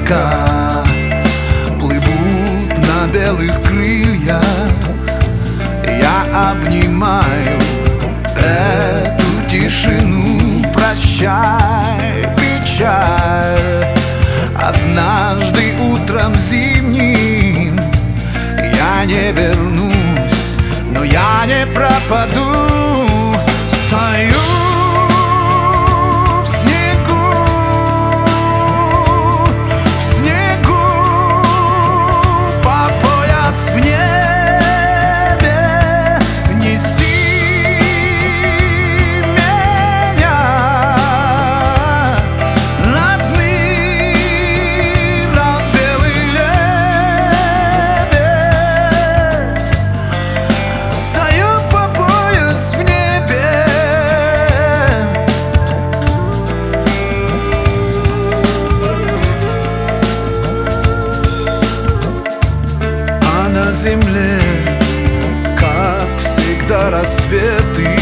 облака плывут на белых крыльях. Я обнимаю эту тишину. Прощай, печаль. Однажды утром зимним я не вернусь, но я не пропаду. Стою в снегу, по пояс в небе. Неси меня над миром, белый лебедь. Стою по пояс в небе. А на земле, как всегда, рассветы.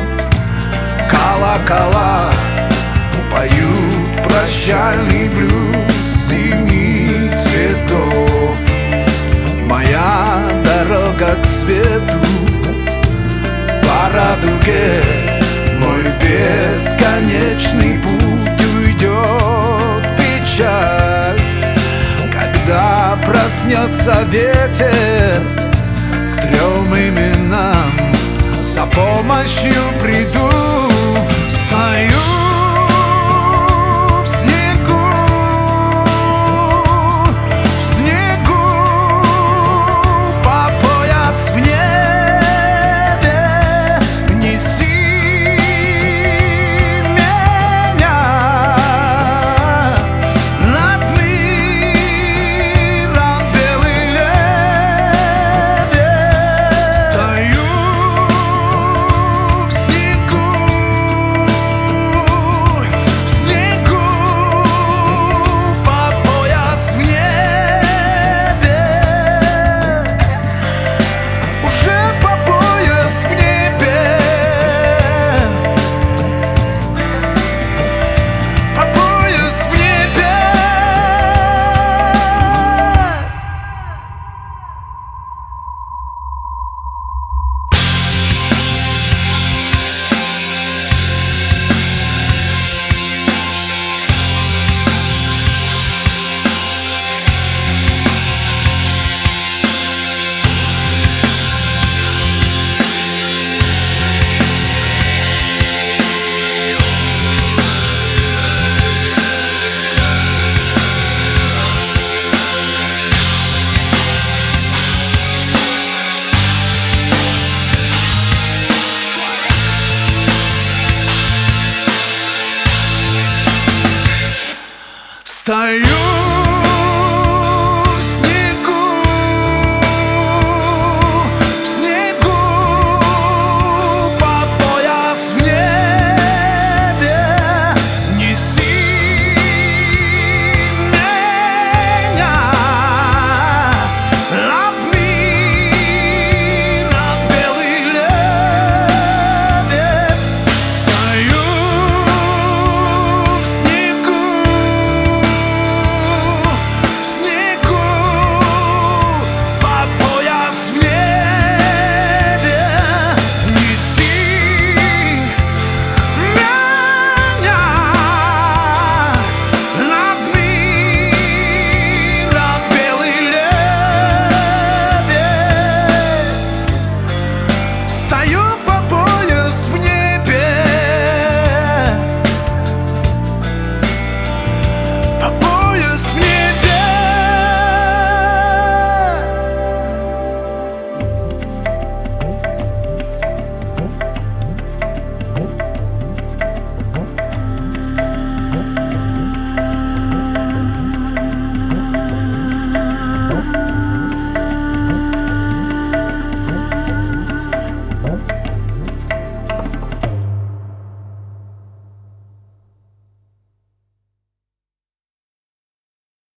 Колокола поют прощальный блюз семи цветов. Моя дорога к свету по радуге, мой бесконечный путь. Уйдет печаль, когда проснется ветер. К 3 именам за помощью приду. Стою